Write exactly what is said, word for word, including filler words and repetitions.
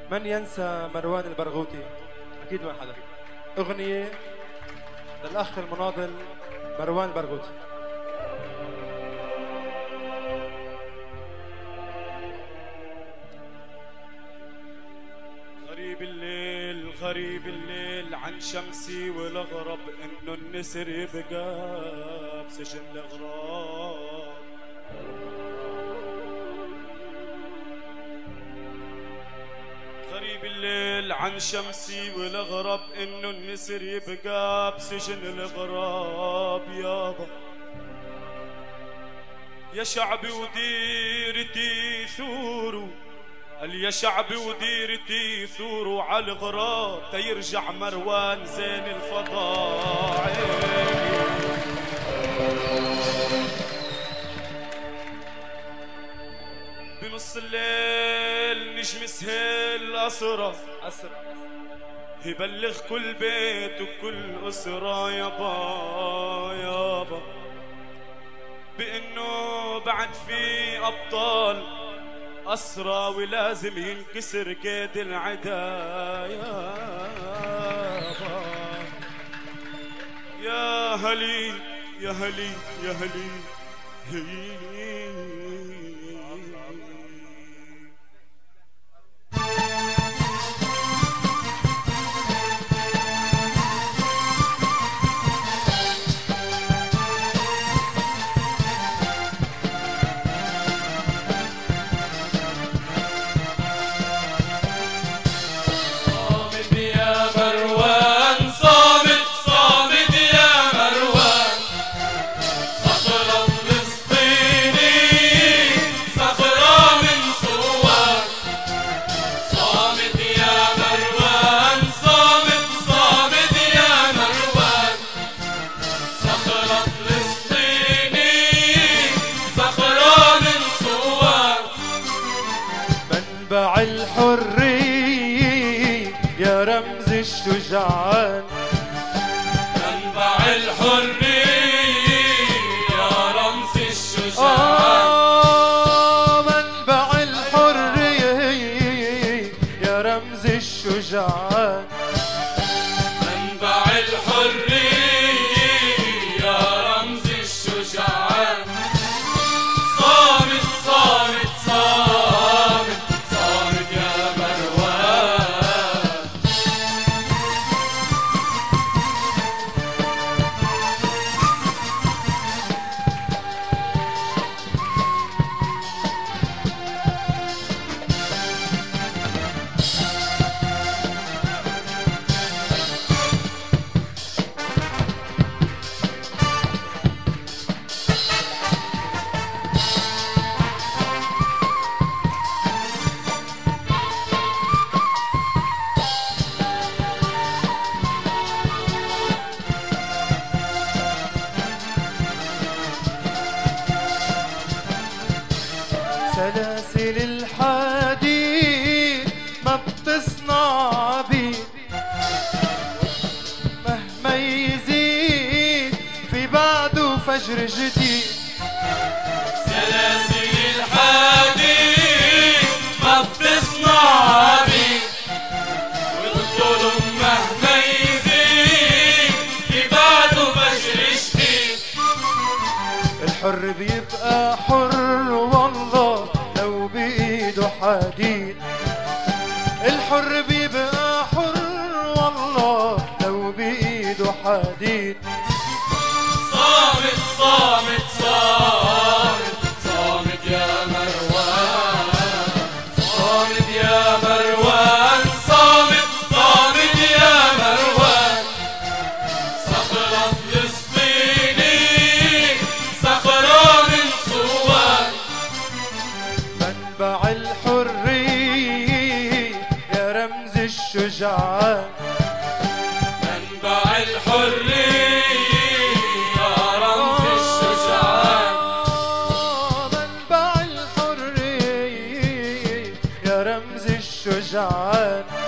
من ينسى مروان البرغوثي؟ أكيد ما حدا. أغنية للأخ المناضل مروان البرغوثي. غريب الليل غريب الليل عن شمسي والأغرب إنه النسر يبقى بسجن الأغراب. غريب الليل عن شمسي والأغرب إنه النسر يبقى بسجن الأغراب. يابا يا شعبي وديرتي ثوروا، قال يا شعبي وديرتي ثوروا على الغراب تيرجع مروان زين الفضاء. بنص الليل نجم سهيل أسرة أسرة يبلغ كل بيت وكل أسرة يابا يابا بأنه بعد في أبطال أسرى ولازم ينكسر كيد العدا. يابا يا هلي يا هلي يا هلي هي. منبع الحرية يا رمز الشجعان. منبع الحرية يا رمز الشجعان. آه منبع الحرية يا رمز الشجعان. منبع الحرية يا رمز الشجعان. صامت صامت صامت صامت يا مروان. سلاسل الحديد ما بتصنع بيد، مهما يزيد في بعده فجر جديد. سلاسل الحديد ما بتصنع بيد، والظلم مهما يزيد في بعده فجر جديد. الحر بيبقى حر والله لو بإيده حديد. الحر بيبقى حر والله لو بإيده حديد. صامت صامت صامت صامت يا مروان. صامت يا مروان. صامت صامت يا مروان. صخرة فلسطيني صخرة من صوان. منبع الحرية يا رمز الشجعان. منبع الحرية يا رمز الشجعان. منبع الحرية يا رمز الشجعان.